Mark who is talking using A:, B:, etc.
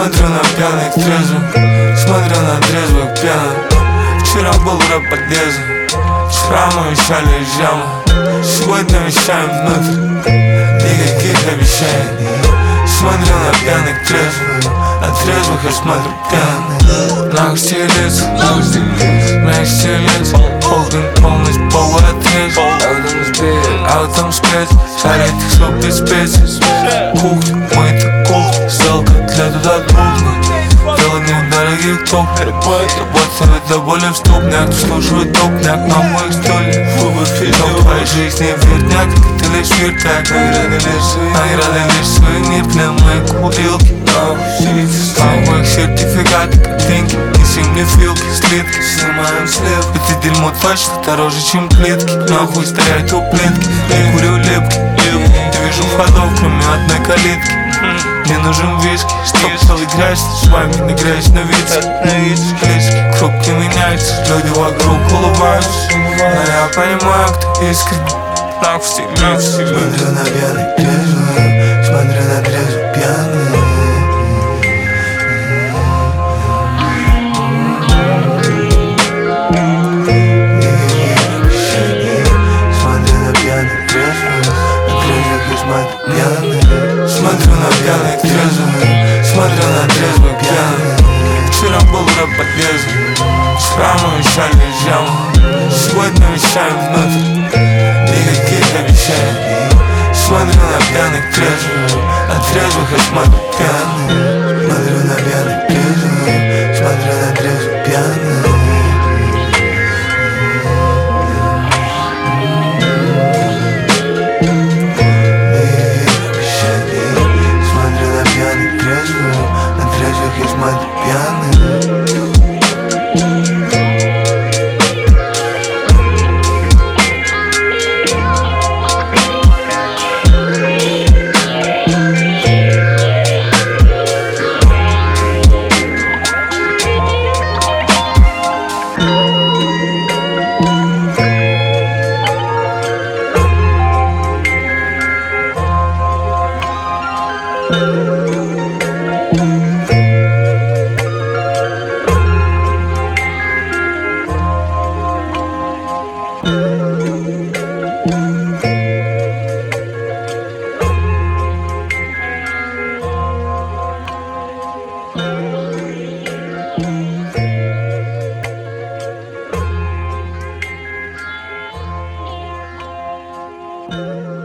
A: Смотрю на пьяных трезвых, смотрю на трезвых пьяных. Вчера был рэп подъезд, вчера мы вещали из ямы, сегодня вещаем внутрь, никаких обещаний. Смотрю на пьяных трезвых, на трезвых я смотрю пьяных. Нахуй стилец, нахуй стилец, полностью полный отрез. А вот там спец, шарит их суп без специй. Кухня, мы-то кухня, сделал котлету до кухни. Дело не в дорогих топах, работа до боли в ступнях. Ты слушай топняк на моих стульях. Но в твоей жизни верняк, ты лишь вертяк. Награды лишь сувенир для моей курилки. Моих сертификат, картинки, неси мне филки, слитки, снимаем след. Это дерьмо точно дороже, чем плитки. Нахуй стоять у плитки, я курю лепки. Не вижу входов, кроме одной калитки. Мне нужен виски, чтоб целый грязь. С вами не грязь на виски. Круг не меняется, люди вокруг улыбаются. Но я понимаю, кто искренне. Нахуй стилец.
B: Смотрю на пьяных трезвых, смотрю на трезвых пьяных.
A: Смотрю на пьяных трезвых, смотрю на трезвых пьяных. Вчера был рэп подъезд, вчера мы вещали из ямы, сегодня вещаем внутрь, никаких обещаний. Смотрю на пьяных трезвых, на трезвых я смотрю пьяных.
B: Смотрю на пьяных трезвых, смотрю на трезвых пьяных. Thank